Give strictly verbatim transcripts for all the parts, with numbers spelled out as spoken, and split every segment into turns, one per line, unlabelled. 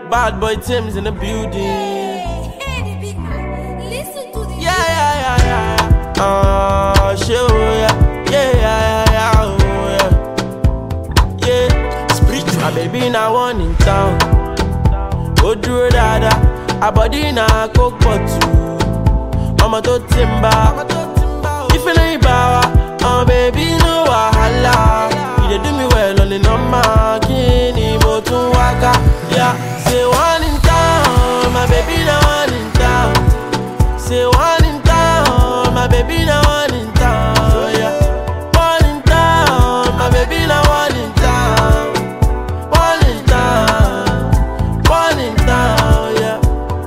Bad boy Tim's in the building.
Hey, hey, the big man, listen to this.
Yeah, yeah, yeah, yeah. Oh, show, yeah. Yeah, yeah, yeah, yeah, oh, yeah. Yeah. Spiritual. My baby now one in town. Go through dada. A body na coke bottle. Mama to timba. If you ain't power, oh baby no wahala. You dey do me well on the number. Kini mo tun waka. Yeah. Say one in town, my baby now one in town. Say one in town, my baby now one in town. Yeah. One in town, my baby now one in town. One in town, one in town, yeah.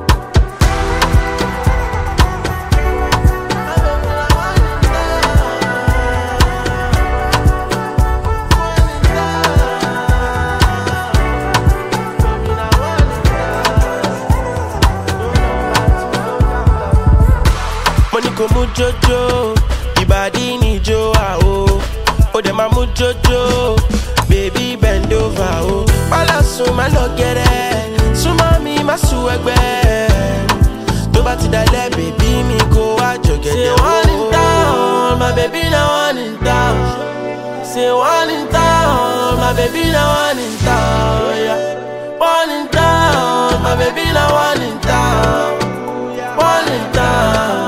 Moniko mujojo, ibadi ni jo ah oh. Oh dem a mujojo, baby bend over oh. Mala so ma lo gere, so mami ma su egbe. To ba ti dale baby mi ko wa jogede. Say one in town, my baby na one in town. Say one in town, my baby na one in town. Yeah. One in town, my baby na one in town. One in town.